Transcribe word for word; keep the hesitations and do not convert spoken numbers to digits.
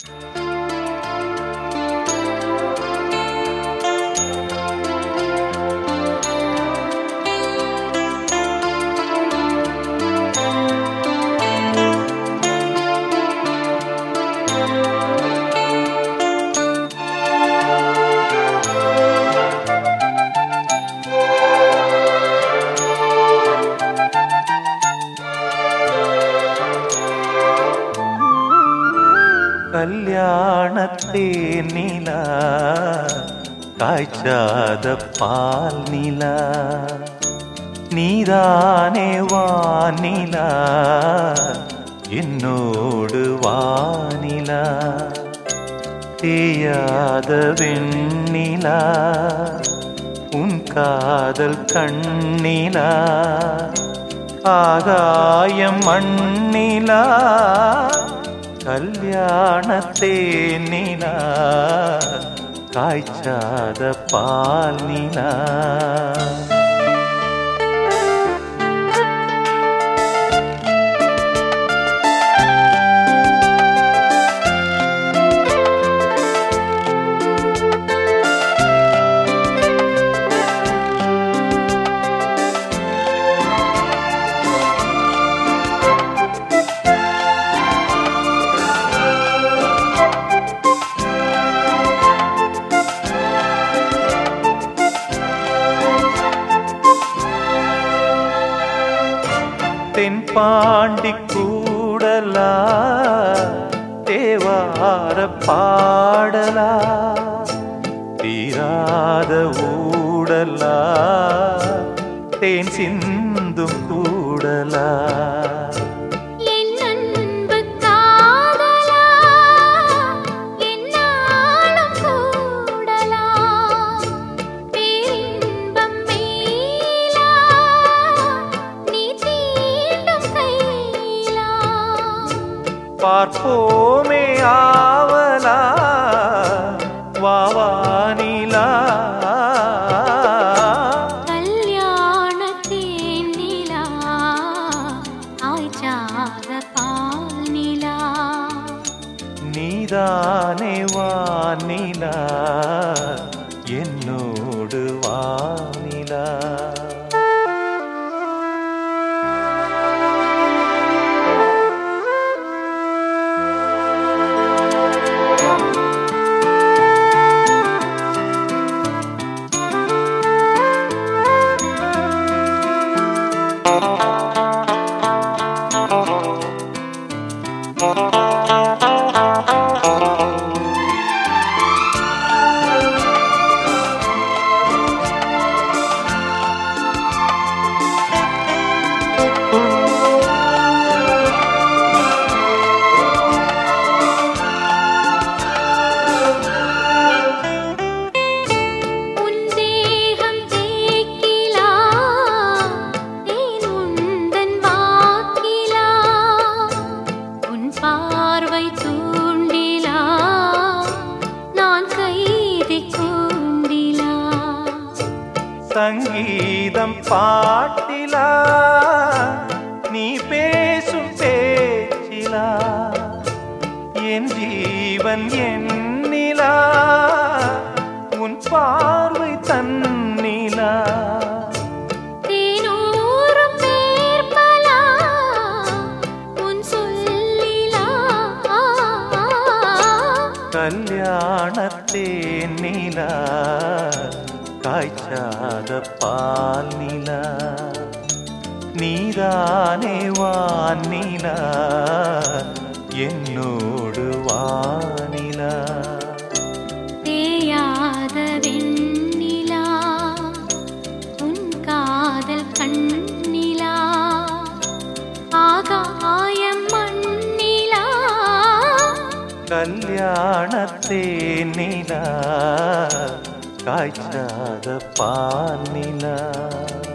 கல்யாணத்தே நிலா காய்ச்சாத பால் நிலா நீதானே வானிலா என்னோடு வானிலா தேயாத வெண்ணிலா உன் காதல் கண்ணிலா ஆகாயம் மண்ணிலா கல்யாணத்தே நிலா காய்ச்சாத பால் நிலா தென்பாண்டி கூடலா தேவார பாடலா தீராத ஊடலா தேன் சிந்தும் கூடலா பார்ப்போமே ஆவலா வாவானிலா கல்யாணத்தே நிலா ஆய்ச்சாத பால் நிலா நீதானே வானிலா என்னோடு வானிலா சங்கீதம் பாட்டிலா நீ பேசும் பேச்சிலா என் ஜீவன் என்னிலா உன் பார்வை தன்னிலா தேனூரும் பேர்பலா உன் சொல்லிலா கல்யாணத்தே நிலா காய்ச்சாத பால் நிலா நீதானே வானிலா என்னோடு வானிலா தேயாத வெண்ணிலா உன் காதல் கண்ணிலா ஆகாயம் மண்ணிலா கல்யாணத்தே நிலா காய்ச்சாத பால் நிலா